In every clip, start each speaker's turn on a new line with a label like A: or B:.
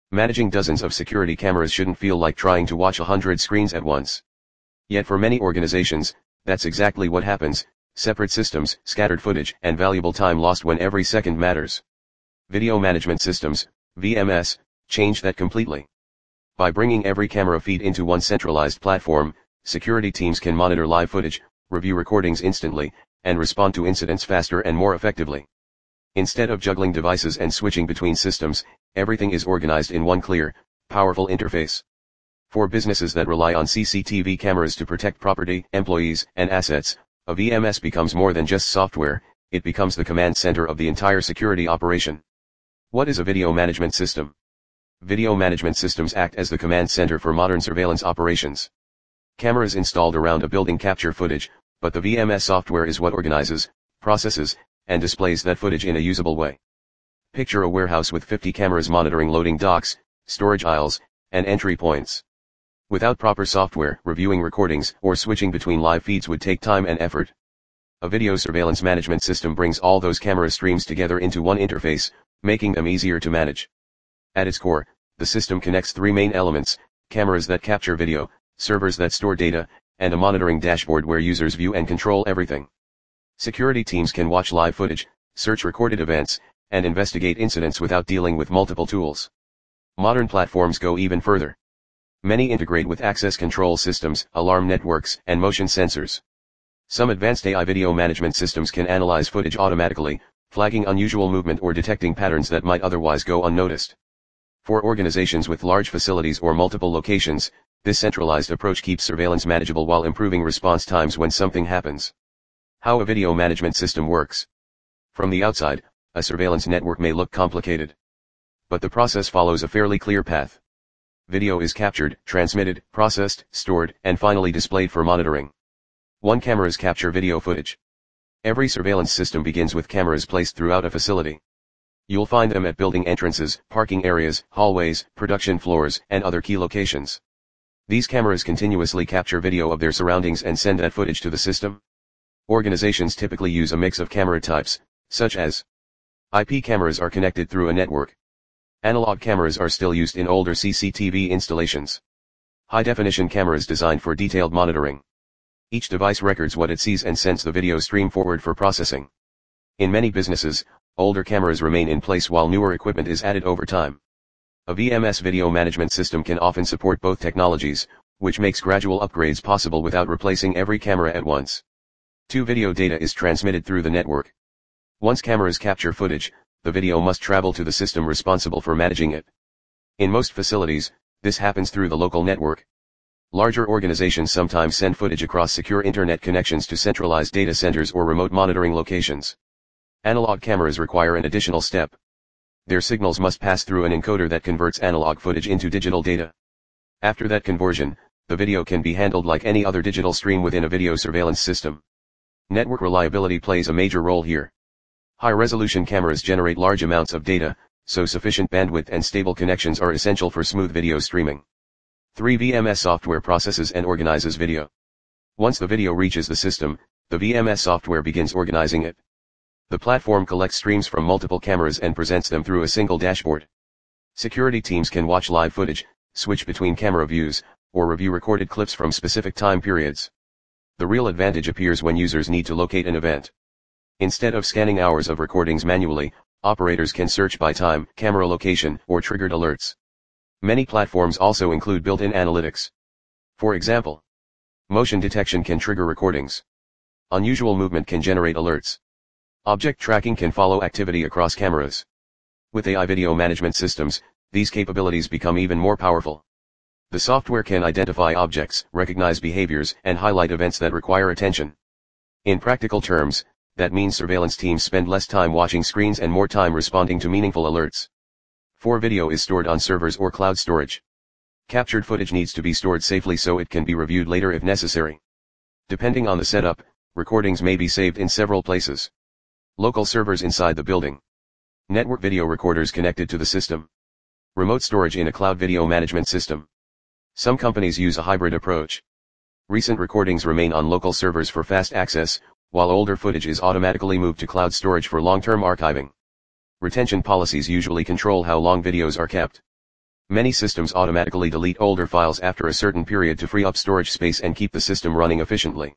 A: Managing dozens of security cameras shouldn't feel like trying to watch 100 screens at once. Yet for many organizations, that's exactly what happens: separate systems, scattered footage, and valuable time lost when every second matters. Video Management Systems, VMS, change that completely. By bringing every camera feed into one centralized platform, security teams can monitor live footage, review recordings instantly, and respond to incidents faster and more effectively. Instead of juggling devices and switching between systems, everything is organized in one clear, powerful interface. For businesses that rely on CCTV cameras to protect property, employees, and assets, a VMS becomes more than just software, it becomes the command center of the entire security operation. What is a video management system? Video management systems act as the command center for modern surveillance operations. Cameras installed around a building capture footage, but the VMS software is what organizes, processes, and displays that footage in a usable way. Picture a warehouse with 50 cameras monitoring loading docks, storage aisles, and entry points. Without proper software, reviewing recordings or switching between live feeds would take time and effort. A video surveillance management system brings all those camera streams together into one interface, making them easier to manage. At its core, the system connects three main elements: cameras that capture video, servers that store data, and a monitoring dashboard where users view and control everything. Security teams can watch live footage, search recorded events, and investigate incidents without dealing with multiple tools. Modern platforms go even further. Many integrate with access control systems, alarm networks, and motion sensors. Some advanced AI video management systems can analyze footage automatically, flagging unusual movement or detecting patterns that might otherwise go unnoticed. For organizations with large facilities or multiple locations, this centralized approach keeps surveillance manageable while improving response times when something happens. How a video management system works. From the outside, a surveillance network may look complicated. But the process follows a fairly clear path. Video is captured, transmitted, processed, stored, and finally displayed for monitoring. Cameras capture video footage. Every surveillance system begins with cameras placed throughout a facility. You'll find them at building entrances, parking areas, hallways, production floors, and other key locations. These cameras continuously capture video of their surroundings and send that footage to the system. Organizations typically use a mix of camera types, such as IP cameras are connected through a network. Analog cameras are still used in older CCTV installations. High-definition cameras designed for detailed monitoring. Each device records what it sees and sends the video stream forward for processing. In many businesses, older cameras remain in place while newer equipment is added over time. A VMS video management system can often support both technologies, which makes gradual upgrades possible without replacing every camera at once. Video data is transmitted through the network. Once cameras capture footage, the video must travel to the system responsible for managing it. In most facilities, this happens through the local network. Larger organizations sometimes send footage across secure internet connections to centralized data centers or remote monitoring locations. Analog cameras require an additional step. Their signals must pass through an encoder that converts analog footage into digital data. After that conversion, the video can be handled like any other digital stream within a video surveillance system. Network reliability plays a major role here. High-resolution cameras generate large amounts of data, so sufficient bandwidth and stable connections are essential for smooth video streaming. 3. VMS software processes and organizes video. Once the video reaches the system, the VMS software begins organizing it. The platform collects streams from multiple cameras and presents them through a single dashboard. Security teams can watch live footage, switch between camera views, or review recorded clips from specific time periods. The real advantage appears when users need to locate an event. Instead of scanning hours of recordings manually, operators can search by time, camera location, or triggered alerts. Many platforms also include built-in analytics. For example, motion detection can trigger recordings. Unusual movement can generate alerts. Object tracking can follow activity across cameras. With AI video management systems, these capabilities become even more powerful. The software can identify objects, recognize behaviors, and highlight events that require attention. In practical terms, that means surveillance teams spend less time watching screens and more time responding to meaningful alerts. 4. Video is stored on servers or cloud storage. Captured footage needs to be stored safely so it can be reviewed later if necessary. Depending on the setup, recordings may be saved in several places. Local servers inside the building. Network video recorders connected to the system. Remote storage in a cloud video management system. Some companies use a hybrid approach. Recent recordings remain on local servers for fast access, while older footage is automatically moved to cloud storage for long-term archiving. Retention policies usually control how long videos are kept. Many systems automatically delete older files after a certain period to free up storage space and keep the system running efficiently.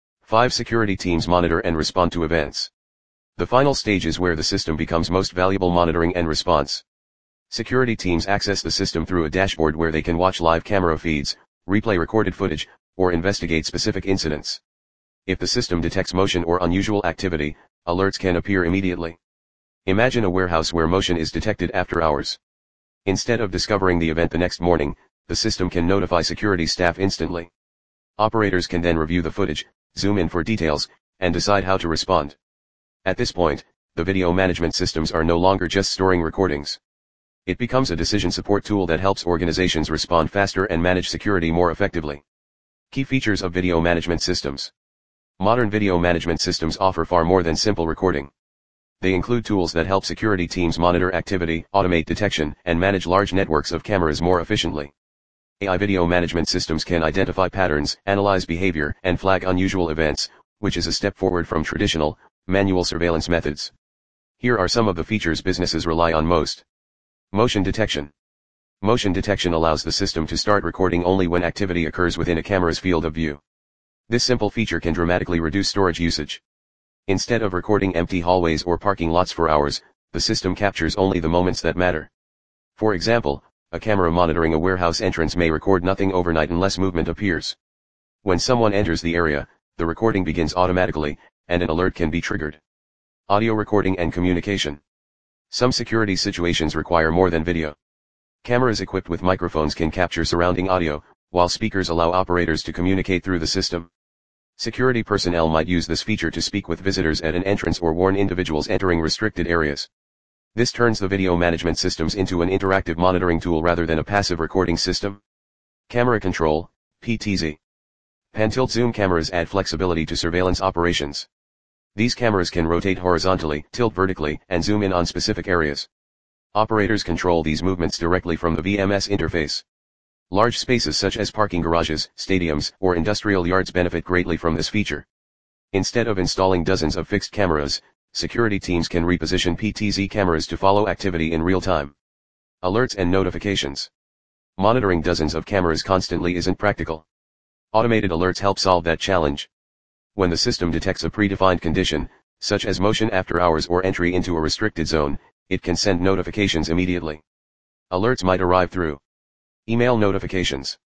A: 5. Security teams monitor and respond to events. The final stage is where the system becomes most valuable: monitoring and response. Security teams access the system through a dashboard where they can watch live camera feeds, replay recorded footage, or investigate specific incidents. If the system detects motion or unusual activity, alerts can appear immediately. Imagine a warehouse where motion is detected after hours. Instead of discovering the event the next morning, the system can notify security staff instantly. Operators can then review the footage, zoom in for details, and decide how to respond. At this point, the video management systems are no longer just storing recordings. It becomes a decision support tool that helps organizations respond faster and manage security more effectively. Key features of video management systems. Modern video management systems offer far more than simple recording. They include tools that help security teams monitor activity, automate detection, and manage large networks of cameras more efficiently. AI video management systems can identify patterns, analyze behavior, and flag unusual events, which is a step forward from traditional, manual surveillance methods. Here are some of the features businesses rely on most. Motion detection. Motion detection allows the system to start recording only when activity occurs within a camera's field of view. This simple feature can dramatically reduce storage usage. Instead of recording empty hallways or parking lots for hours, the system captures only the moments that matter. For example, a camera monitoring a warehouse entrance may record nothing overnight unless movement appears. When someone enters the area, the recording begins automatically, and an alert can be triggered. Audio recording and communication. Some security situations require more than video. Cameras equipped with microphones can capture surrounding audio, while speakers allow operators to communicate through the system. Security personnel might use this feature to speak with visitors at an entrance or warn individuals entering restricted areas. This turns the video management systems into an interactive monitoring tool rather than a passive recording system. Camera control, PTZ. Pan-tilt zoom cameras add flexibility to surveillance operations. These cameras can rotate horizontally, tilt vertically, and zoom in on specific areas. Operators control these movements directly from the VMS interface. Large spaces such as parking garages, stadiums, or industrial yards benefit greatly from this feature. Instead of installing dozens of fixed cameras, security teams can reposition PTZ cameras to follow activity in real time. Alerts and notifications. Monitoring dozens of cameras constantly isn't practical. Automated alerts help solve that challenge. When the system detects a predefined condition, such as motion after hours or entry into a restricted zone, it can send notifications immediately. Alerts might arrive through email notifications,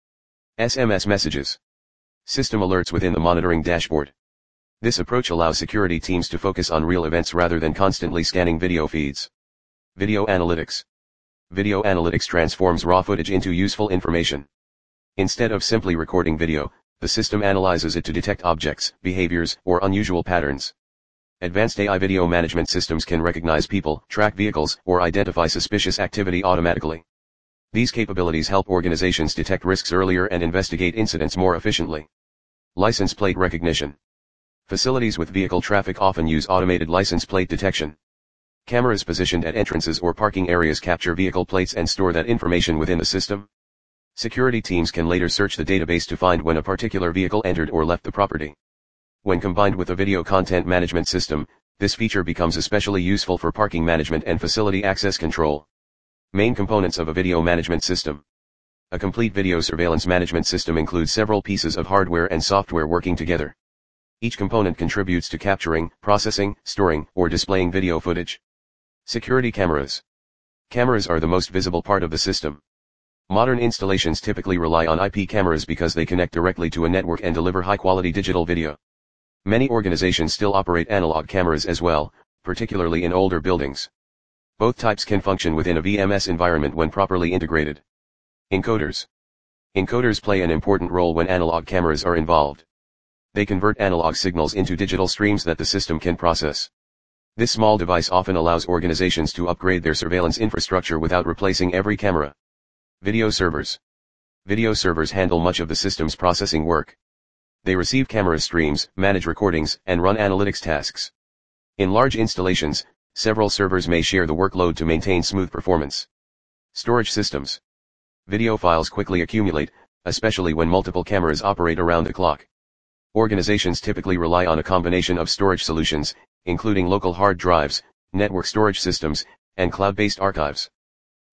A: SMS messages, system alerts within the monitoring dashboard. This approach allows security teams to focus on real events rather than constantly scanning video feeds. Video analytics. Video analytics transforms raw footage into useful information. Instead of simply recording video, the system analyzes it to detect objects, behaviors, or unusual patterns. Advanced AI video management systems can recognize people, track vehicles, or identify suspicious activity automatically. These capabilities help organizations detect risks earlier and investigate incidents more efficiently. License plate recognition. Facilities with vehicle traffic often use automated license plate detection. Cameras positioned at entrances or parking areas capture vehicle plates and store that information within the system. Security teams can later search the database to find when a particular vehicle entered or left the property. When combined with a video content management system, this feature becomes especially useful for parking management and facility access control. Main components of a video management system. A complete video surveillance management system includes several pieces of hardware and software working together. Each component contributes to capturing, processing, storing, or displaying video footage. Security cameras. Cameras are the most visible part of the system. Modern installations typically rely on IP cameras because they connect directly to a network and deliver high-quality digital video. Many organizations still operate analog cameras as well, particularly in older buildings. Both types can function within a VMS environment when properly integrated. Encoders. Encoders play an important role when analog cameras are involved. They convert analog signals into digital streams that the system can process. This small device often allows organizations to upgrade their surveillance infrastructure without replacing every camera. Video servers. Video servers handle much of the system's processing work. They receive camera streams, manage recordings, and run analytics tasks. In large installations, several servers may share the workload to maintain smooth performance. Storage systems. Video files quickly accumulate, especially when multiple cameras operate around the clock. Organizations typically rely on a combination of storage solutions, including local hard drives, network storage systems, and cloud-based archives.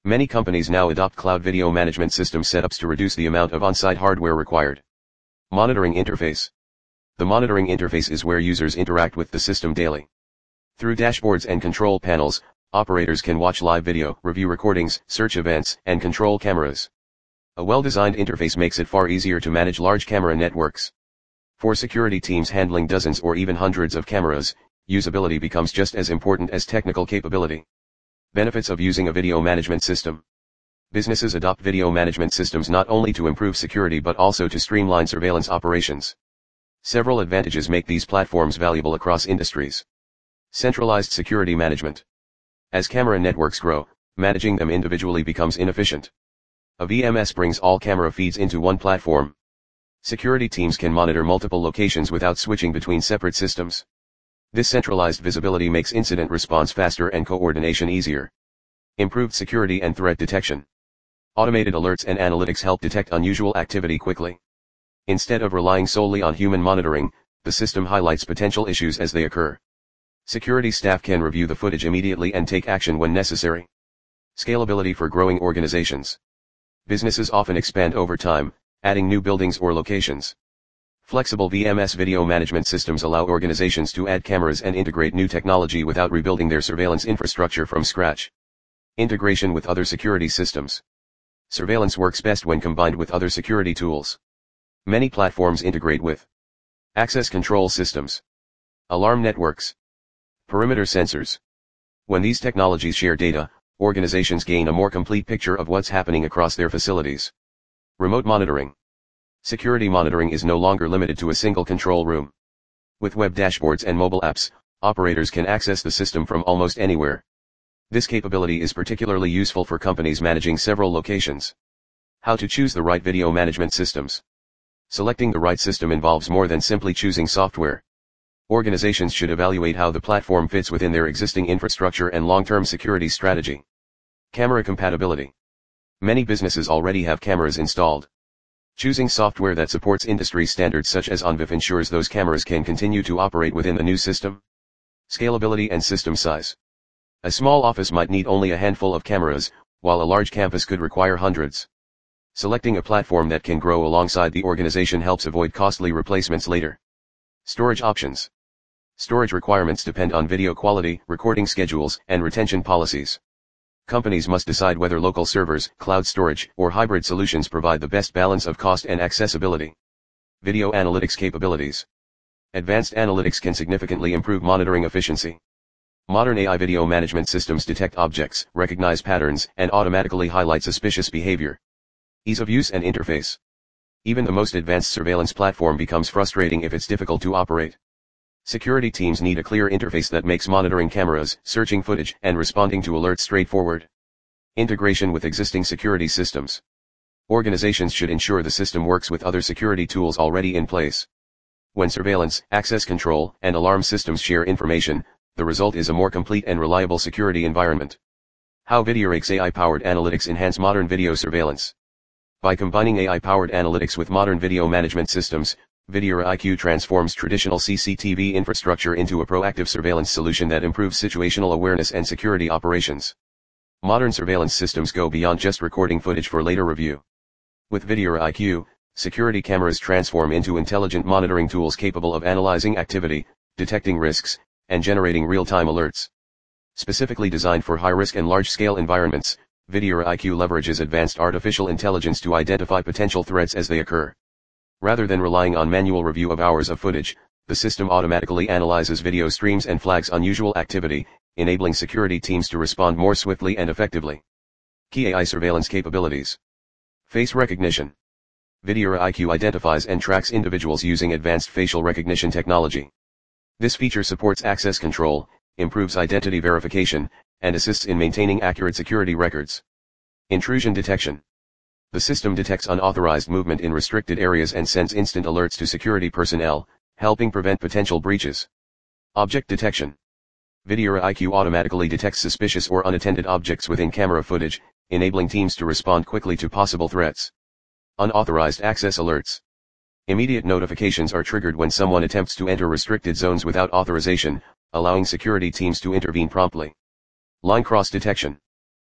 A: Many companies now adopt cloud video management system setups to reduce the amount of on-site hardware required. Monitoring interface. The monitoring interface is where users interact with the system daily. Through dashboards and control panels, operators can watch live video, review recordings, search events, and control cameras. A well-designed interface makes it far easier to manage large camera networks. For security teams handling dozens or even hundreds of cameras, usability becomes just as important as technical capability. Benefits of using a video management system. Businesses adopt video management systems not only to improve security but also to streamline surveillance operations. Several advantages make these platforms valuable across industries. Centralized security management. As camera networks grow, managing them individually becomes inefficient. A VMS brings all camera feeds into one platform. Security teams can monitor multiple locations without switching between separate systems. This centralized visibility makes incident response faster and coordination easier. Improved security and threat detection. Automated alerts and analytics help detect unusual activity quickly. Instead of relying solely on human monitoring, the system highlights potential issues as they occur. Security staff can review the footage immediately and take action when necessary. Scalability for growing organizations. Businesses often expand over time, adding new buildings or locations. Flexible VMS video management systems allow organizations to add cameras and integrate new technology without rebuilding their surveillance infrastructure from scratch. Integration with other security systems. Surveillance works best when combined with other security tools. Many platforms integrate with access control systems, alarm networks, perimeter sensors. When these technologies share data, organizations gain a more complete picture of what's happening across their facilities. Remote monitoring. Security monitoring is no longer limited to a single control room. With web dashboards and mobile apps, operators can access the system from almost anywhere. This capability is particularly useful for companies managing several locations. How to choose the right video management systems. Selecting the right system involves more than simply choosing software. Organizations should evaluate how the platform fits within their existing infrastructure and long-term security strategy. Camera compatibility. Many businesses already have cameras installed. Choosing software that supports industry standards such as ONVIF ensures those cameras can continue to operate within the new system. Scalability and system size. A small office might need only a handful of cameras, while a large campus could require hundreds. Selecting a platform that can grow alongside the organization helps avoid costly replacements later. Storage options. Storage requirements depend on video quality, recording schedules, and retention policies. Companies must decide whether local servers, cloud storage, or hybrid solutions provide the best balance of cost and accessibility. Video analytics capabilities. Advanced analytics can significantly improve monitoring efficiency. Modern AI video management systems detect objects, recognize patterns, and automatically highlight suspicious behavior. Ease of use and interface. Even the most advanced surveillance platform becomes frustrating if it's difficult to operate. Security teams need a clear interface that makes monitoring cameras, searching footage, and responding to alerts straightforward. Integration with existing security systems. Organizations should ensure the system works with other security tools already in place. When surveillance, access control, and alarm systems share information, the result is a more complete and reliable security environment. How VideoRAIQ's AI-powered analytics enhance modern video surveillance. By combining AI-powered analytics with modern video management systems, VideoRAIQ transforms traditional CCTV infrastructure into a proactive surveillance solution that improves situational awareness and security operations. Modern surveillance systems go beyond just recording footage for later review. With VideoRAIQ, security cameras transform into intelligent monitoring tools capable of analyzing activity, detecting risks, and generating real-time alerts. Specifically designed for high-risk and large-scale environments, VideoRAIQ leverages advanced artificial intelligence to identify potential threats as they occur. Rather than relying on manual review of hours of footage, the system automatically analyzes video streams and flags unusual activity, enabling security teams to respond more swiftly and effectively. Key AI surveillance capabilities. Face recognition. VideoRAIQ identifies and tracks individuals using advanced facial recognition technology. This feature supports access control, improves identity verification, and assists in maintaining accurate security records. Intrusion detection. The system detects unauthorized movement in restricted areas and sends instant alerts to security personnel, helping prevent potential breaches. Object detection. VideoRAIQ automatically detects suspicious or unattended objects within camera footage, enabling teams to respond quickly to possible threats. Unauthorized access alerts. Immediate notifications are triggered when someone attempts to enter restricted zones without authorization, allowing security teams to intervene promptly. Line cross detection.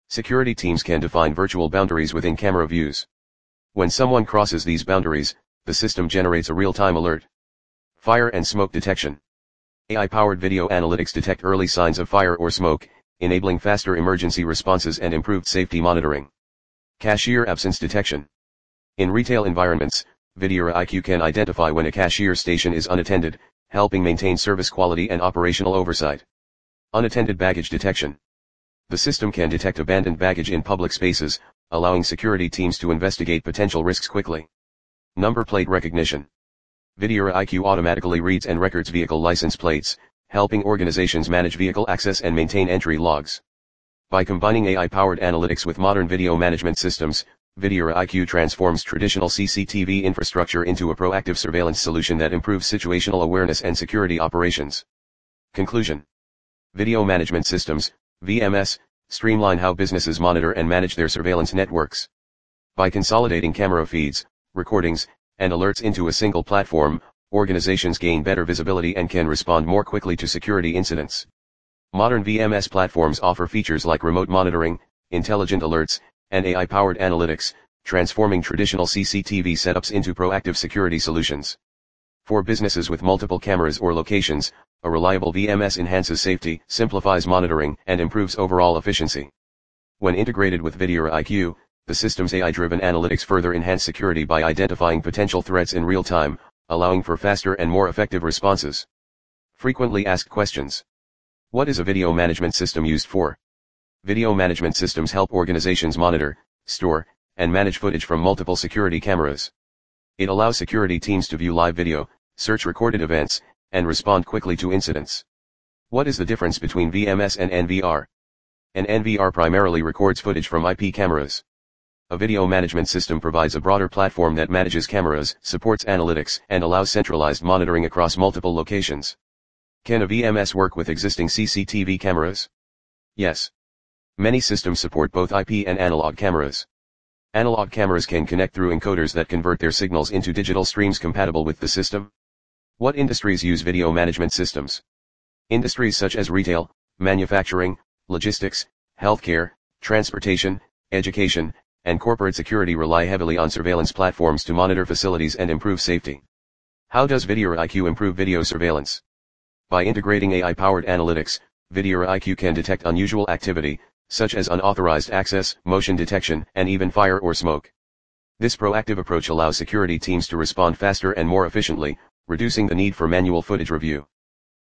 A: Security teams can define virtual boundaries within camera views. When someone crosses these boundaries, the system generates a real-time alert. Fire and smoke detection. AI-powered video analytics detect early signs of fire or smoke, enabling faster emergency responses and improved safety monitoring. Cashier absence detection. In retail environments, Videra IQ can identify when a cashier station is unattended, helping maintain service quality and operational oversight. Unattended baggage detection. The system can detect abandoned baggage in public spaces, allowing security teams to investigate potential risks quickly. Number plate recognition. Videra IQ automatically reads and records vehicle license plates, helping organizations manage vehicle access and maintain entry logs. By combining AI-powered analytics with modern video management systems, Videra IQ transforms traditional CCTV infrastructure into a proactive surveillance solution that improves situational awareness and security operations. Conclusion. Video management systems, VMS, streamline how businesses monitor and manage their surveillance networks. By consolidating camera feeds, recordings, and alerts into a single platform, organizations gain better visibility and can respond more quickly to security incidents. Modern VMS platforms offer features like remote monitoring, intelligent alerts, and AI-powered analytics, transforming traditional CCTV setups into proactive security solutions. For businesses with multiple cameras or locations, a reliable VMS enhances safety, simplifies monitoring, and improves overall efficiency. When integrated with Videra IQ, the system's AI-driven analytics further enhance security by identifying potential threats in real time, allowing for faster and more effective responses. Frequently asked questions. What is a video management system used for? Video management systems help organizations monitor, store, and manage footage from multiple security cameras. It allows security teams to view live video, search recorded events, and respond quickly to incidents. What is the difference between VMS and NVR? An NVR primarily records footage from IP cameras. A video management system provides a broader platform that manages cameras, supports analytics, and allows centralized monitoring across multiple locations. Can a VMS work with existing CCTV cameras? Yes. Many systems support both IP and analog cameras. Analog cameras can connect through encoders that convert their signals into digital streams compatible with the system. What industries use video management systems? Industries such as retail, manufacturing, logistics, healthcare, transportation, education, and corporate security rely heavily on surveillance platforms to monitor facilities and improve safety. How does Videra IQ improve video surveillance? By integrating AI-powered analytics, Videra IQ can detect unusual activity, such as unauthorized access, motion detection, and even fire or smoke. This proactive approach allows security teams to respond faster and more efficiently, reducing the need for manual footage review.